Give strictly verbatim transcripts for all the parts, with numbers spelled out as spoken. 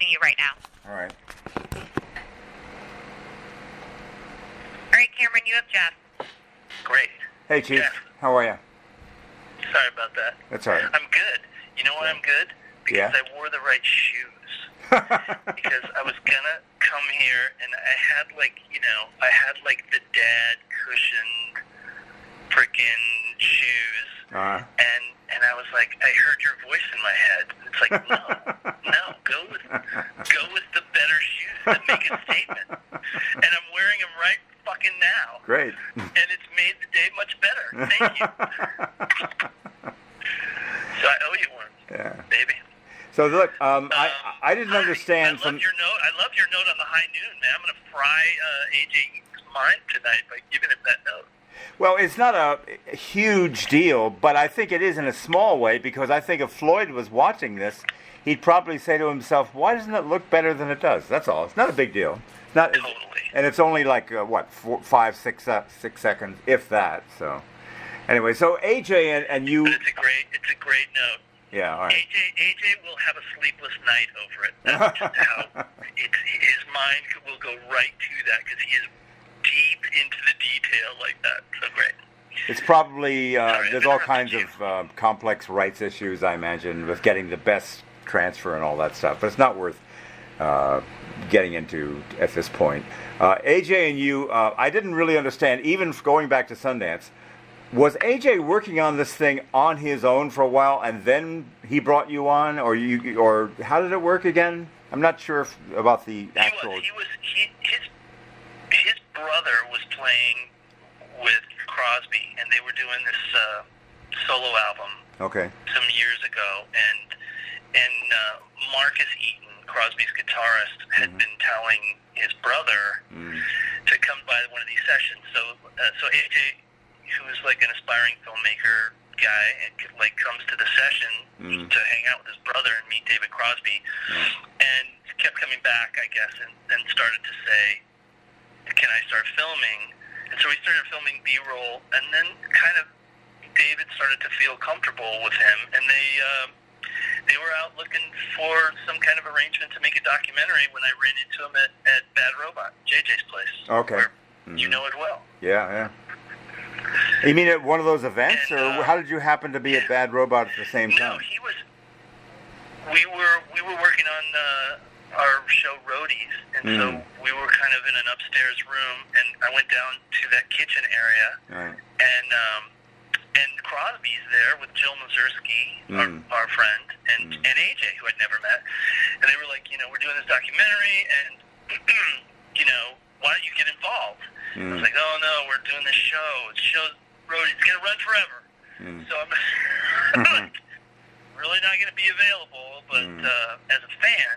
connecting you right now. All right. All right, Cameron, you have Jeff. Great. Hey, Chief. Jeff. How are you? Sorry about that. That's all right. I'm good. You know why I'm good? Because Yeah? I wore the right shoes. Because I was gonna come here and I had like, you know, I had like the dad cushioned frickin' shoes. Uh-huh. And and I was like, I heard your voice in my head. It's like, no, no, go with go with the better shoes that make a statement. And I'm wearing them right fucking now. Great. And it's made the day much better. Thank you. So I owe you one, Yeah. baby. So look, um, I Um, I didn't understand I, I some. love your note. I love your note on the high noon, man. I'm gonna fry uh, A J Eaton's mind tonight by giving him that note. Well, it's not a huge deal, but I think it is in a small way because I think if Floyd was watching this, he'd probably say to himself, "Why doesn't it look better than it does?" That's all. It's not a big deal. Not, Totally. and it's only like uh, what, four, five, six, uh, six seconds, if that. So, anyway, so A J and, and you. But it's a great, it's a great note. Yeah, all right. A J, A J will have a sleepless night over it. That's just how it's, his mind will go right to that because he is deep into the detail like that. So great. It's probably uh, Sorry, there's I've all interrupted kinds you. of uh, complex rights issues, I imagine, with getting the best transfer and all that stuff. But it's not worth uh, getting into at this point. Uh, A J and you, uh, I didn't really understand, even going back to Sundance. Was A J working on this thing on his own for a while, and then he brought you on, or you, or how did it work again? I'm not sure if, about the actual. He was, he was he, his his brother was playing with Crosby, and they were doing this uh, solo album Okay. some years ago, and and uh, Marcus Eaton, Crosby's guitarist, had Mhm. been telling his brother Mm. to come by one of these sessions. So uh, so A J, who is like an aspiring filmmaker guy, and like comes to the session Mm. to hang out with his brother and meet David Crosby, and kept coming back, I guess, and then started to say, "Can I start filming?" And so we started filming B-roll, and then kind of David started to feel comfortable with him, and they um, they were out looking for some kind of arrangement to make a documentary when I ran into him at, at Bad Robot, J J's place. Okay. Where Mhm. you know it well. Yeah, yeah. You mean at one of those events, And, or uh, how did you happen to be at Bad Robot at the same No, time? he was. We were we were working on uh, our show Roadies, and so Mm. we were kind of in an upstairs room, and I went down to that kitchen area, Right. and um, and Crosby's there with Jill Mazursky, Mm. our, our friend, and Mm. and A J, who I'd never met, and they were like, you know, we're doing this documentary, and you know, why don't you get involved? I was Mm. like, oh no, we're doing this show. It's show Roadies. It's gonna run forever. Mm. So I'm like, really not going to be available, but Mm. uh, as a fan,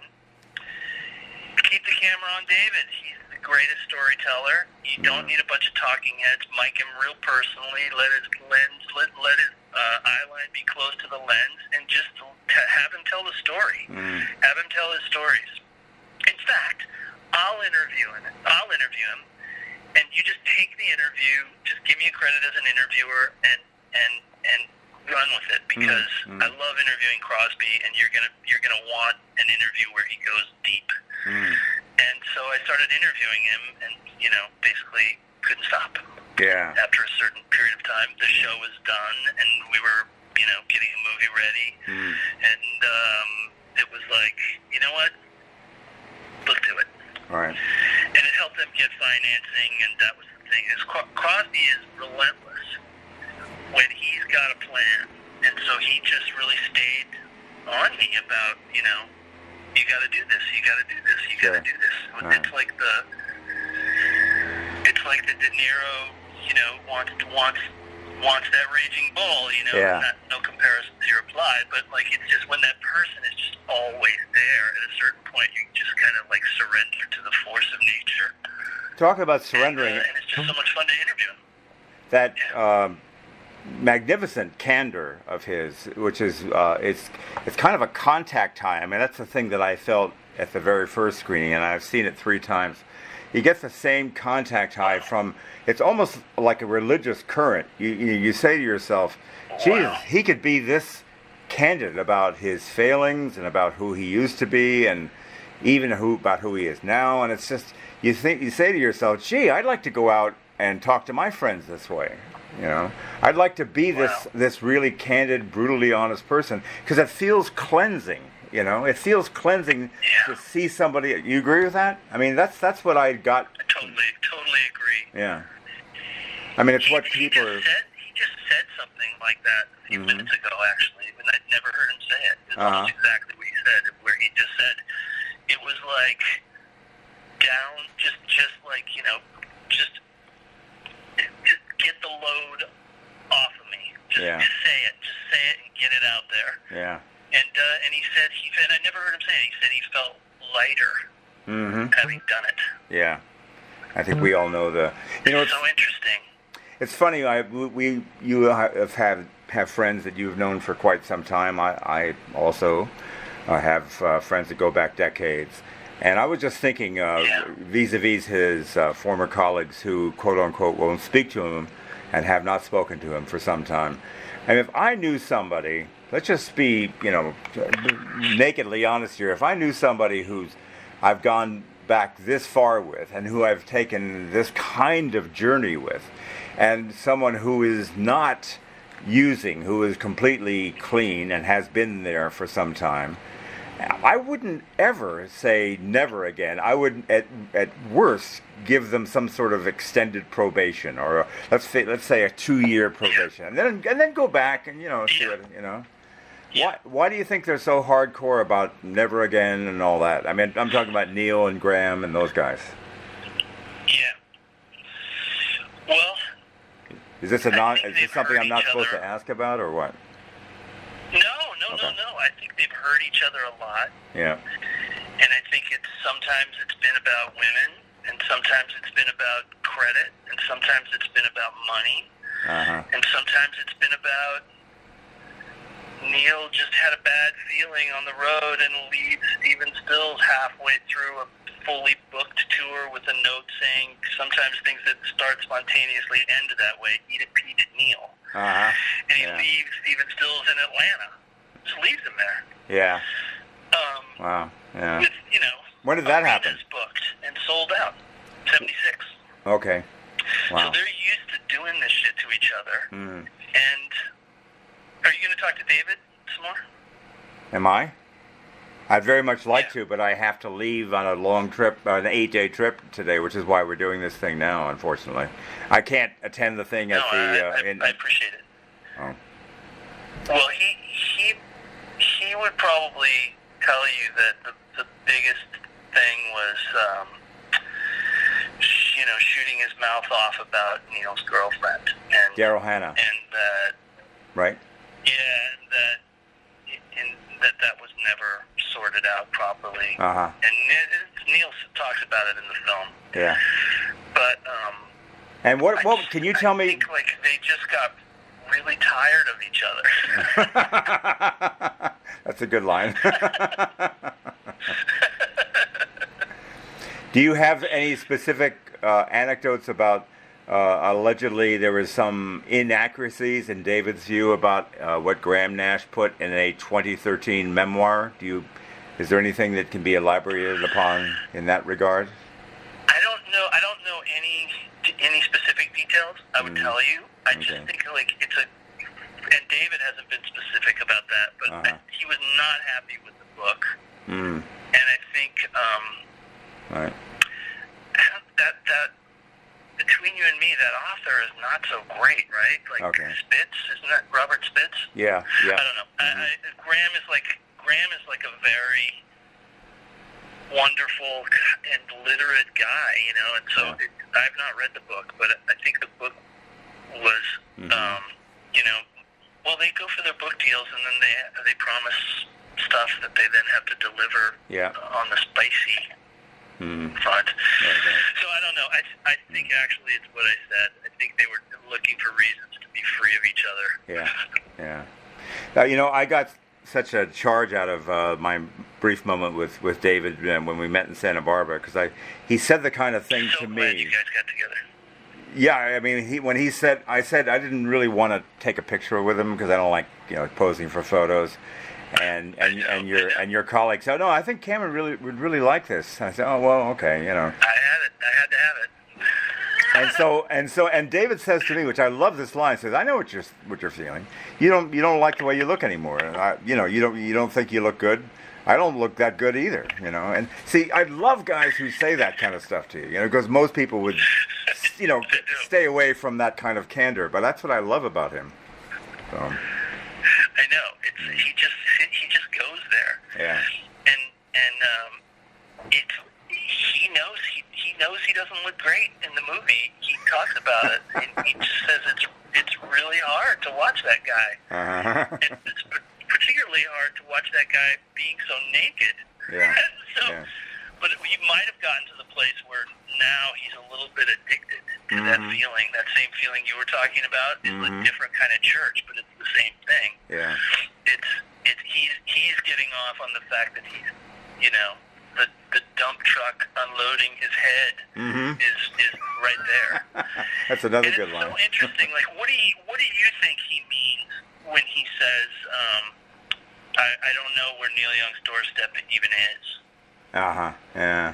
keep the camera on David. He's the greatest storyteller. You don't Mm. need a bunch of talking heads. Mic him real personally. Let his lens, let, let his uh, eye line be close to the lens, and just t- have him tell the story. Mm. Have him tell his stories. In fact, I'll interview him. I'll interview him, and you just take the interview. Just give me a credit as an interviewer, and and and run with it, because Mm, mm. I love interviewing Crosby, and you're gonna you're gonna want an interview where he goes deep. Mm. And so I started interviewing him, and you know, basically couldn't stop. Yeah. After a certain period of time, the show was done, and we were, you know, getting a movie ready, Mm. and um, it was like, you know what, let's do it. All right. And it helped them get financing, and that was the thing. Is Cro- Crosby is relentless when he's got a plan, and so he just really stayed on me about, you know, you got to do this, you got to do this, you got Sure. to do this. Right. It's like the, it's like the De Niro, you know, wants wants wants that raging bull, you know. Yeah. Not, no comparison to your applied, but like it's just when that person is just always there. At a certain point, you just kind of like surrender to the force of nature. Talk about surrendering. And, uh, and it's just so much fun to interview him. That um, magnificent candor of his, which is uh, it's it's kind of a contact high. I mean, that's the thing that I felt at the very first screening, and I've seen it three times. He gets the same contact high from. It's almost like a religious current. You you, you say to yourself, "Jesus, Wow. he could be this candid about his failings and about who he used to be," and even who about who he is now. And it's just you think you say to yourself, "Gee, I'd like to go out and talk to my friends this way." You know, I'd like to be this Wow. this really candid, brutally honest person because it feels cleansing. You know, it feels cleansing Yeah. to see somebody. You agree with that? I mean, that's that's what I got. I totally, totally agree. Yeah. I mean, it's He, what he people just are. said he just said something like that a few Mhm. minutes ago, actually, and I'd never heard him say it. It's Uh-huh. almost exactly what he said, where he just said it was like down, just just like you know, just just get the load off of me. Just Yeah. say it, just say it, and get it out there. Yeah. And uh, and he said he and I never heard him say it. He said he felt lighter Mm-hmm. having done it. Yeah. I think we all know the. You know, It's it's so interesting. it's funny. I we you have have have friends that you've known for quite some time. I I also uh, have uh, friends that go back decades. And I was just thinking, uh, Yeah. vis-a-vis his uh, former colleagues who, quote unquote, won't speak to him and have not spoken to him for some time. And if I knew somebody, let's just be, you know, nakedly honest here. If I knew somebody who's I've gone back this far with and who I've taken this kind of journey with, and someone who is not using, who is completely clean and has been there for some time, I wouldn't ever say never again. I would, at at worst, give them some sort of extended probation, or a, let's say let's say a two-year probation, and then and then go back and you know see what you know. Why why do you think they're so hardcore about never again and all that? I mean, I'm talking about Neil and Graham and those guys. Yeah. Well, Is this a I non? think Is this they've something hurt I'm not each supposed other. to ask about, or what? no, no, no, Okay. no. I think they've hurt each other a lot, Yeah. and I think it's sometimes it's been about women, and sometimes it's been about credit, and sometimes it's been about money, Uh huh. and sometimes it's been about Neil just had a bad feeling on the road and leaves Steven Stills halfway through a fully booked tour with a note saying sometimes things that start spontaneously end that way. Eat it, Pete, Neil. Uh huh. And he Yeah. leaves Steven Stills in Atlanta. Just leaves him there. Yeah. Um, Wow. Yeah. with, you know, When did that happen? arenas booked and sold out. seventy-six. Okay. So Wow. they're used to doing this shit to each other. Mm. And are you going to talk to David some more? Am I? I'd very much like Yeah. to, but I have to leave on a long trip, uh, an eight-day trip today, which is why we're doing this thing now. Unfortunately, I can't attend the thing No, at the. I, uh, I, in, I appreciate it. oh. Well, he he he would probably tell you that the the biggest thing was, um, sh- you know, shooting his mouth off about Neil's girlfriend, and Daryl Hannah, and that right? yeah, and that and that that was never sorted out properly. Uh huh. And Ne- Neil talks about it in the film, Yeah. but um, And what? I What just- can you I tell me? think, like they just got really tired of each other. That's a good line. Do you have any specific uh, anecdotes about uh, allegedly there was some inaccuracies in David's view about uh, what Graham Nash put in a twenty thirteen memoir? Do you? Is there anything that can be elaborated upon in that regard? I don't know. I don't know any any specific details. I would Mhm. tell you. I Okay. just think like it's a. And David hasn't been specific about that, but Uh-huh. I, he was not happy with the book, Mm. and I think um, Right. that that between you and me, that author is not so great, right? Like Okay. Spitz, isn't that Robert Spitz? Yeah. Yeah. I don't know. I, I, Graham is like Graham is like a very wonderful and literate guy, you know. And so Yeah. it, I've not read the book, but I think the book was, Mhm. um, you know, well, they go for their book deals and then they they promise stuff that they then have to deliver Yeah. on the spicy Mm. front. Right, right. So I don't know. I I think actually it's what I said. I think they were looking for reasons to be free of each other. Yeah, yeah. Uh, you know, I got such a charge out of uh, my brief moment with, with David uh, when we met in Santa Barbara because I he said the kind of thing so to glad me. you guys got together. Yeah, I mean, he when he said, I said I didn't really want to take a picture with him because I don't like you know posing for photos, and and, know, and your I know. and your colleague said, "No, I think Cameron really would really like this." I said, "Oh well, okay, you know." I had it. I had to have it. And so and so and David says to me, which I love this line, says, "I know what you're what you're feeling. You don't you don't like the way you look anymore. And I, you know, you don't you don't think you look good. I don't look that good either, you know." And see, I love guys who say that kind of stuff to you, you know, because most people would, you know, stay away from that kind of candor. But that's what I love about him. So. I know. It's he just he just goes there. Yeah. And and um, it's he knows he he knows he doesn't look great in the movie. He talks about it, and he just says it's it's really hard to watch that guy. Uh-huh. And it's particularly hard to watch that guy being so naked. Yeah. so, Yeah. but you might have gotten to the place where now he's a little bit addicted to that Mhm. feeling, that same feeling you were talking about. It's Mhm. a different kind of church, but it's the same thing. Yeah. It's it's he's he's getting off on the fact that he's, you know, the the dump truck unloading his head Mhm. is is right there. That's another And good it's line. so interesting. Like, what do you what do you think he means when he says, um, I, "I don't know where Neil Young's doorstep even is"? Uh huh. Yeah.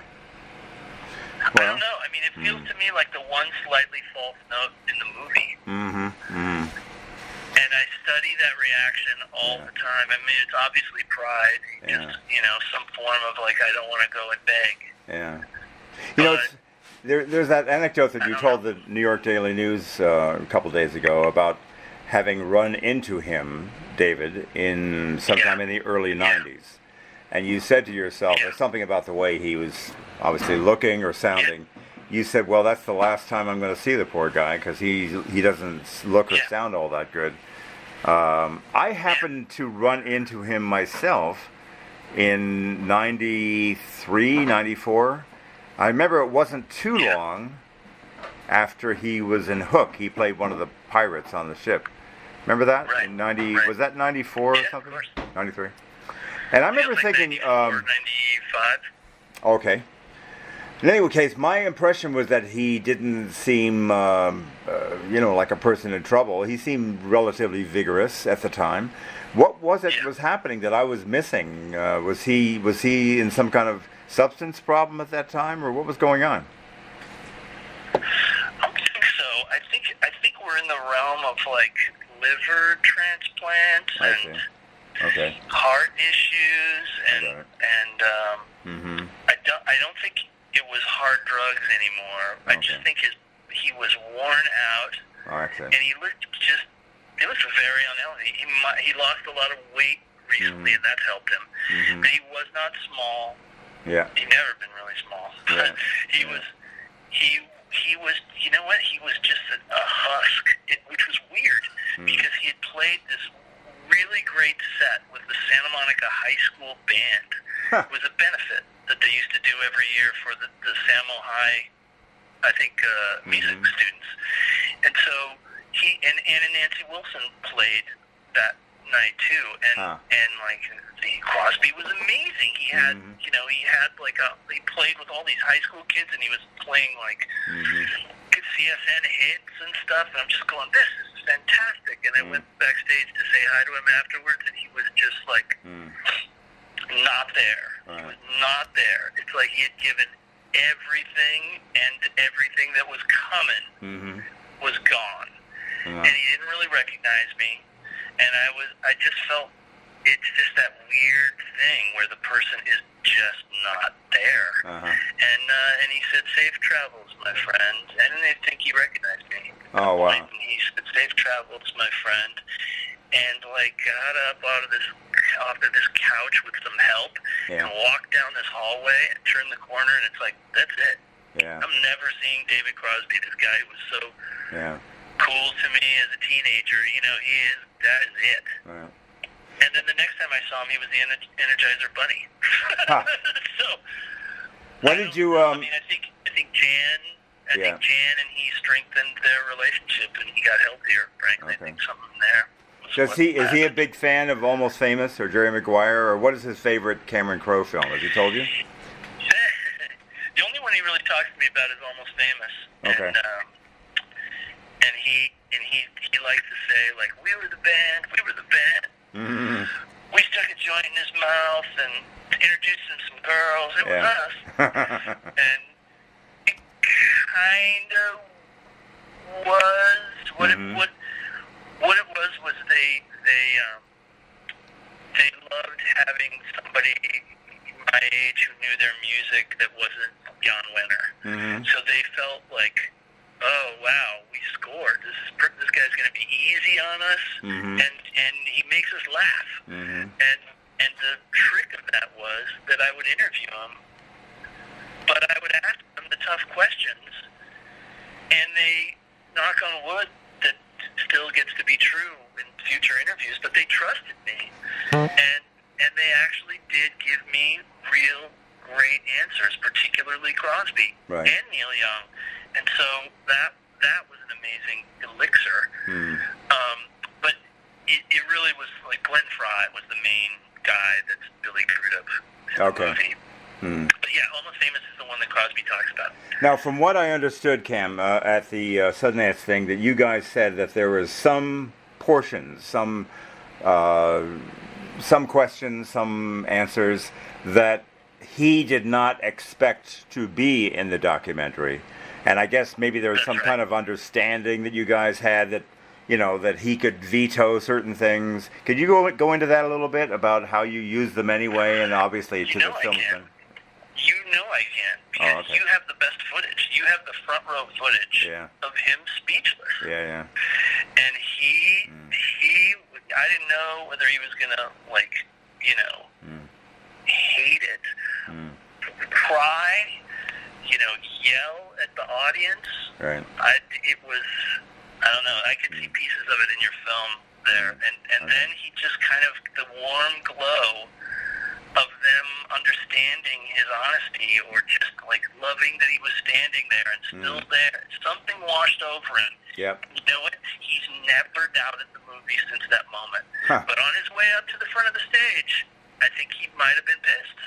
I Well. don't know. I mean, it feels mm. to me like the one slightly false note in the movie, Mm-hmm. Mm-hmm. and I study that reaction all Yeah. the time. I mean, it's obviously pride, Yeah. just you know, some form of like, I don't want to go and beg. Yeah. You know, it's, there, there's that anecdote that I you don't told know. the New York Daily News uh, a couple days ago about having run into him, David, in sometime Yeah. in the early Yeah. nineties. And you said to yourself, Yeah. there's something about the way he was obviously looking or sounding. You said, well, that's the last time I'm going to see the poor guy because he, he doesn't look or Yeah. sound all that good. Um, I happened to run into him myself in ninety-three, ninety-four. I remember it wasn't too Yeah. long after he was in Hook. He played one of the pirates on the ship. Remember that? Right, In ninety right. was that ninety-four Yeah, or of something? course. ninety-three. And I remember Feels like thinking, ninety-four, um, ninety-five. okay. In any case, my impression was that he didn't seem, um, uh, you know, like a person in trouble. He seemed relatively vigorous at the time. What was it Yeah. was happening that I was missing? Uh, was he was he in some kind of substance problem at that time, or what was going on? I don't think so. I think I think we're in the realm of like liver transplants I and see. Okay. heart issues and Got it. and um, Mm-hmm. I don't I don't think it was hard drugs anymore. I just Okay. think his he was worn out Oh, I see. and he looked just he looked very unhealthy. He mi- he lost a lot of weight recently Mhm. and that's helped him. Mhm. But he was not small. Yeah. He never been really small. Yeah. he Yeah. was he he was you know what he was just a, a husk, it, which was weird Mm. because he had played this really great set with the Santa Monica High School band. Huh. It was a benefit that they used to do every year for the the Samo High, I think, uh, music Mhm. students. And so he and Anna Nancy Wilson played that night too, and Huh. and like the Crosby was amazing. He had Mhm. you know he had like a he played with all these high school kids, and he was playing like Mm-hmm. good C S N hits and stuff. And I'm just going, this is fantastic. And I Mm. went backstage to say hi to him afterwards, and he was just like Mm. not there. He Right. was not there. It's like he had given everything, and everything that was coming Mm-hmm. was gone. Yeah. And he didn't really recognize me. And I was, I just felt it's just that weird thing where the person is just not there. Uh-huh. And uh, and he said, "Safe travels, my friend." And I think he recognized me. Oh, wow. And he said, "Safe travels, my friend." And like got up out of this off of this couch with some help Yeah. and walked down this hallway and turned the corner, and it's like, that's it. Yeah. I'm never seeing David Crosby. This guy who was so Yeah. cool to me as a teenager. You know, he is. That is it. Right. And then the next time I saw him, he was the Ener- Energizer Bunny. Huh. so. When I did don't you, know. um, I mean, I think I think Jan. I Yeah. think Jan and he strengthened their relationship, and he got healthier. Frankly, Okay. I think something there. was Does what he is he a happened. big fan of Almost Famous or Jerry Maguire, or what is his favorite Cameron Crowe film? Has he told you? The only one he really talks to me about is Almost Famous. Okay. And, um, and he and he he likes to say like, we were the band, we were the band. Mm-hmm. we stuck a joint in his mouth and introduced him to some girls. It Yeah. was us. And it kind of was what Mhm. it what what it was was they they um, they loved having somebody my age who knew their music that wasn't Jan Wenner. Mhm. So they felt like, oh wow, we scored. This is per- this guy's going to be easy on us, Mhm. and and he makes us laugh. Mhm. And and the trick of that was that I would interview him, but I would ask them the tough questions, and they, knock on wood, that still gets to be true in future interviews, but they trusted me, and and they actually did give me real great answers, particularly Crosby Right. and Neil Young, and so that that was an amazing elixir. Mm. Um, but it, it really was like Glenn Fry was the main guy that's Billy Crudup in Okay. the movie. Mm. But yeah, Almost Famous is the one that Crosby talks about. Now, from what I understood, Cam, uh, at the uh, Sundance thing, that you guys said that there was some portions, some uh, some questions, some answers that he did not expect to be in the documentary, and I guess maybe there was That's some right. kind of understanding that you guys had that, you know, that he could veto certain things. Could you go go into that a little bit about how you use them anyway, and obviously to You know the I film? can. You know I can, because Oh, okay. you have the best footage. You have the front row footage Yeah. of him speechless. Yeah, yeah. And he, Mm. he, I didn't know whether he was going to, like, you know, Mm. hate it, Mm. cry, you know, yell at the audience. Right. I, it was, I don't know, I could see pieces of it in your film there. And, and Okay. then he just kind of, the warm glow of them understanding his honesty, or just like loving that he was standing there and still Mm. there. Something washed over him. Yep. You know what? He's never doubted the movie since that moment. Huh. But on his way up to the front of the stage, I think he might have been pissed.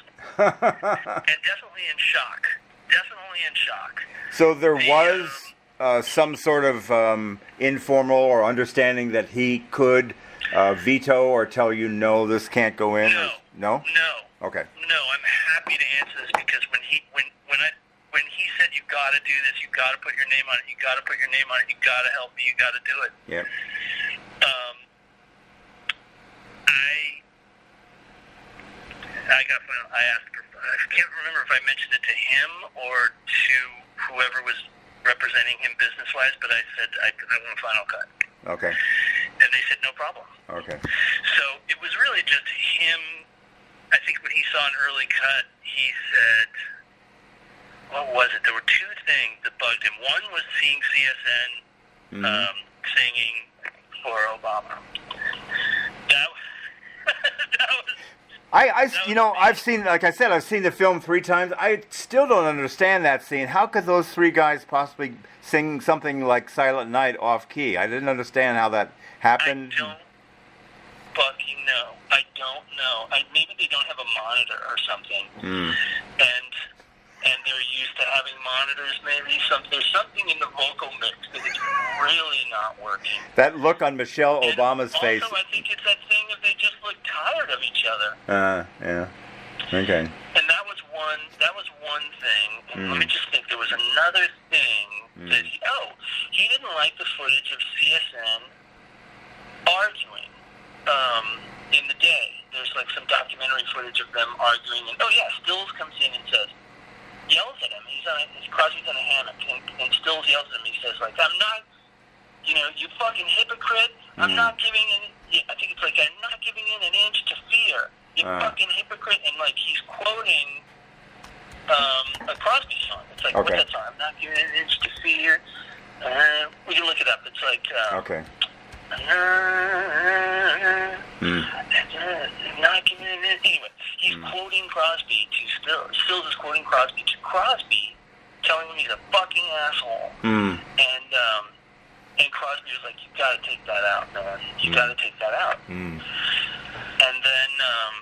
And definitely in shock. Definitely in shock. So there The, was um, uh, some sort of um, informal or understanding that he could uh, veto or tell you, no, this can't go in? No. Or, no? No. Okay. No, I'm happy to answer this, because when he when when I when he said, you got to do this, you got to put your name on it, you got to put your name on it, you got to help me, you got to do it. Yep. Um, I I got I asked I can't remember if I mentioned it to him or to whoever was representing him business wise, but I said I I want a final cut, Okay. and they said no problem. Okay. So it was really just him. I think when he saw an early cut, he said, what was it? There were two things that bugged him. One was seeing C S N Mhm. um, singing for Obama. That, that was... I, I, That you was know, me. I've seen, like I said, I've seen the film three times. I still don't understand that scene. How could those three guys possibly sing something like Silent Night off key? I didn't understand how that happened. I don't fucking know. I don't know. I, maybe they don't have a monitor or something, Mm. and and they're used to having monitors. Maybe some there's something in the vocal mix that is really not working. That look on Michelle And Obama's also, face. I think it's that thing of they just look tired of each other, Uh, yeah. Okay. and that was one. That was one thing. And let me Mm. just think. There was another thing Mm. that he, oh, he didn't like the footage of C S N arguing um, in the day. There's like some documentary footage of them arguing, and oh yeah, Stills comes in and says, yells at him. He's on, a, Crosby's in a hammock, and, and Stills yells at him. He says like, "I'm not, you know, you fucking hypocrite. I'm Mm. not giving in." I think it's like, "I'm not giving in an inch to fear. You Uh. fucking hypocrite." And like he's quoting um, a Crosby song. It's like, Okay. what's that song? I'm not giving an inch to fear. Uh, we can look it up. It's like. Uh, Okay. Uh, Mm. Not giving it in. Anyway, he's Mm. quoting Crosby to Stills. Stills is quoting Crosby to Crosby, telling him he's a fucking asshole. Mm. And um, and Crosby was like, "You got to take that out, man. You Mm. got to take that out." Mm. And then um,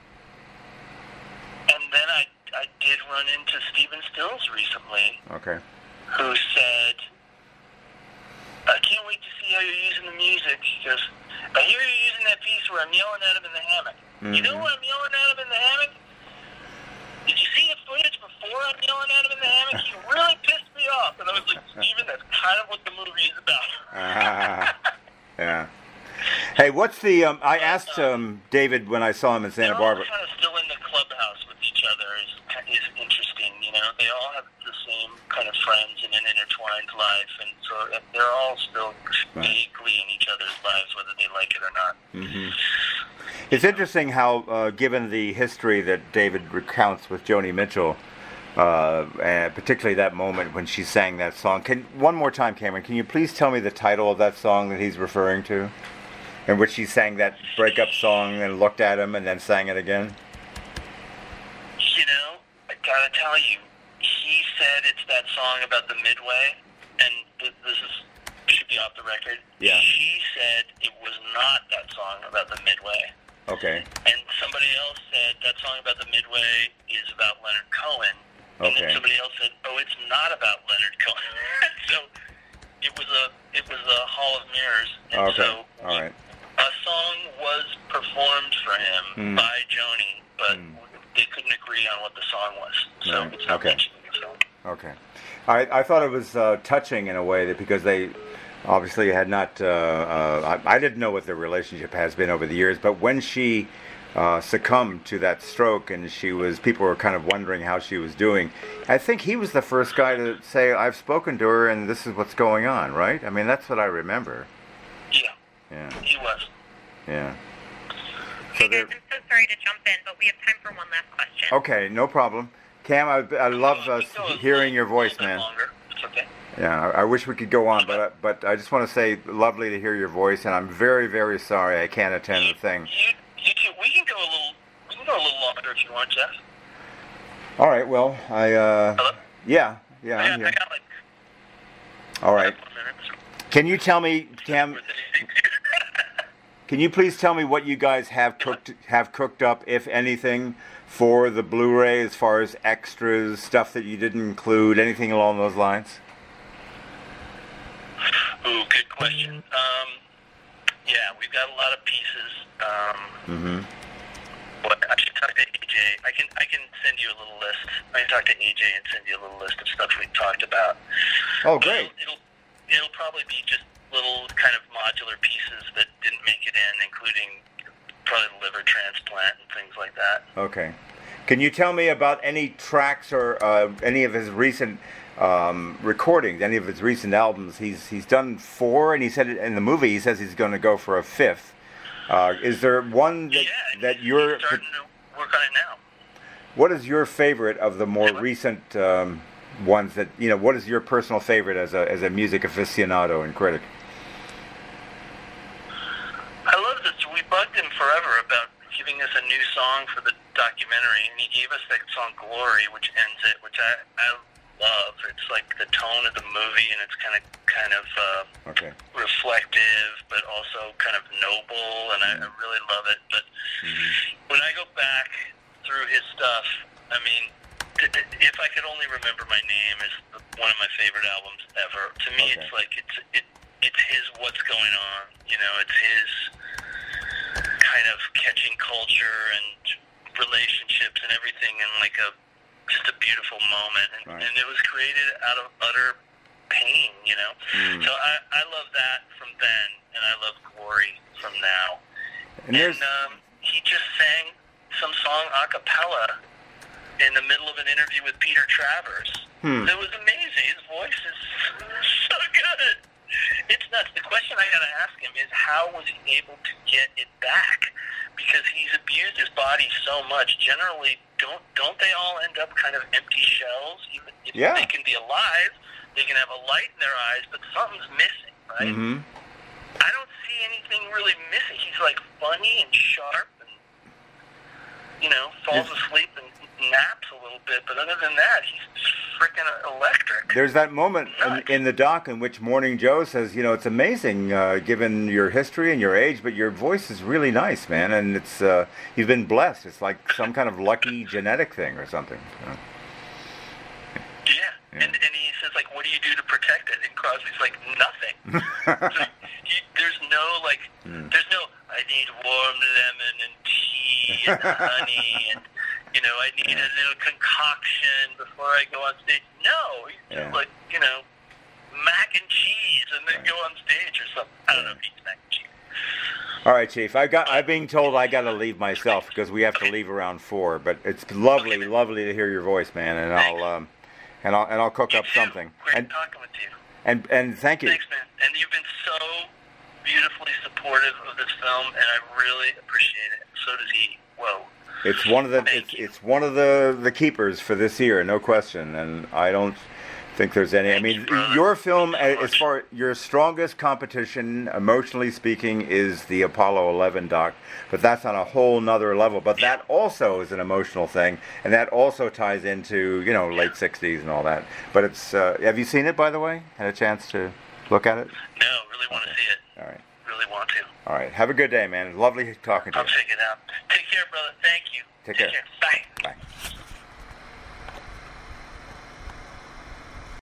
and then I I did run into Stephen Stills recently, Okay. who said, "I can't wait to see how you're using the music." He goes, "I hear you're using that piece where I'm yelling at him in the hammock. You know who I'm yelling at him in the hammock? Did you see the footage before I'm yelling at him in the hammock? He really pissed me off. And I was like, Steven, that's kind of what the movie is about. uh, yeah. Hey, what's the? Um, I asked um, David when I saw him in Santa They're all Barbara. kind of still in the clubhouse with each other is is interesting. You know, they all have the same kind of friends in an intertwined life, and so they're all still vaguely in each other's lives, whether they like it or not. Mm-hmm. It's interesting how, uh, given the history that David recounts with Joni Mitchell, uh, and particularly that moment when she sang that song. Can one more time, Cameron? Can you please tell me the title of that song that he's referring to? In which she sang that breakup song and looked at him and then sang it again? You know, I gotta tell you, he said it's that song about the Midway, and th- this is should be off the record. Yeah. He said it was not that song about the Midway. Okay. And somebody else said that song about the Midway is about Leonard Cohen. And Okay. then somebody else said, oh, it's not about Leonard Cohen. So it was a it was a Hall of Mirrors. And Okay. so All right. a song was performed for him Mm. by Joni, but Mm. they couldn't agree on what the song was. So Right. it's not Okay. mentioned in the film. Okay. I, I thought it was uh, touching in a way that because they obviously had not, uh, uh, I, I didn't know what their relationship has been over the years, but when she uh, succumbed to that stroke and she was, people were kind of wondering how she was doing, I think he was the first guy to say, I've spoken to her and this is what's going on, right? I mean, that's what I remember. Yeah, Yeah. he was. Yeah. Hey So there, guys, I'm so sorry to jump in, but we have time for one last question. okay, no problem. Cam, I, I love uh, We can go a hearing your little- voice, little bit man. longer. It's okay. Yeah, I, I wish we could go on, but I, but I just want to say, lovely to hear your voice, and I'm very, very sorry I can't attend the thing. You, you too. We can go a little. We can go a little longer if you want, Jeff. All right, well, I, uh, Hello. yeah, yeah, I, I'm got, I here. got like All right, five more minutes. can you tell me, Cam, Worth anything to- can you please tell me what you guys have cooked, have cooked up, if anything, for the Blu-ray, as far as extras, stuff that you didn't include, anything along those lines? Ooh, good question. Um, yeah, we've got a lot of pieces. Um, Mm-hmm. What I should talk to A J. I can I can send you a little list. I can talk to A J and send you a little list of stuff we talked about. Oh, But great. It'll, it'll it'll probably be just little kind of modular pieces that didn't make it in, including probably the liver transplant and things like that. Okay. Can you tell me about any tracks or uh, any of his recent um, recordings, any of his recent albums? He's he's done four, and he said in the movie he says he's going to go for a fifth. Uh, is there one that, yeah, and that he's you're? starting to work on it now. What is your favorite of the more Say what? recent um, ones that you know? What is your personal favorite as a as a music aficionado and critic? I love this. We bugged him forever about giving us a new song for the documentary, and he gave us that song "Glory," which ends it, which I, I love. It's like the tone of the movie, and it's kind of kind of uh, Okay. reflective, but also kind of noble, and I, I really love it. But when I go back through his stuff, I mean, th- th- if I could only remember my name is the- one of my favorite albums ever. To me, Okay. it's like it's it it's his What's Going On. You know, it's his kind of catching culture and relationships and everything in like a just a beautiful moment, and, Right. and it was created out of utter pain, you know. Mm. So I, I love that from then, and I love Glory from now. And there's And um, he just sang some song a cappella in the middle of an interview with Peter Travers. Hmm. It was amazing. His voice is so good. It's nuts. The question I got to ask him is how was he able to get it back? Because he's abused his body so much. Generally, don't don't they all end up kind of empty shells? Even if Yeah. they can be alive, they can have a light in their eyes, but something's missing, right? Mm-hmm. I don't see anything really missing. He's like funny and sharp, and you know, falls Yes. asleep and naps a little bit. But other than that, he's freaking electric. There's that moment in, Nuts. in the doc in which Morning Joe says, you know, it's amazing uh, given your history and your age, but your voice is really nice, man, and it's uh, you've been blessed. It's like some kind of lucky genetic thing or something. you know? Yeah. Yeah. And and he says like, "What do you do to protect it?" And Crosby's like, "Nothing." So he, there's no like, Hmm. there's no. I need warm lemon and tea and the honey, and you know, I need Yeah. a little concoction before I go on stage. No, he's just Yeah. like, you know, mac and cheese, and then Right. go on stage or something. I don't Yeah. know if he eats mac and cheese. All right, Chief. I got. I'm being told I got to leave myself because we have to leave around four. But it's lovely, Okay. lovely to hear your voice, man. And Thanks. I'll um, and I'll and I'll cook You up too. something. Great And talking with you. and and thank you. Thanks, man. And you've been so beautifully supportive of this film, and I really appreciate it. So does he. Whoa. It's one of the Thank it's, you. it's one of the the keepers for this year, no question. And I don't think there's any. I Thank mean, you, brother. your film, Thank you so as much. far your strongest competition, emotionally speaking, is the Apollo eleven doc. But that's on a whole nother level. But that also is an emotional thing, and that also ties into you know late sixties and all that. But it's. Uh, have you seen it, by the way? Had a chance to look at it? No, really want to see it. All right. Really want to. All right. Have a good day, man. Lovely talking to I'll you. check it out. Take care, brother. Thank you. Take care. Bye.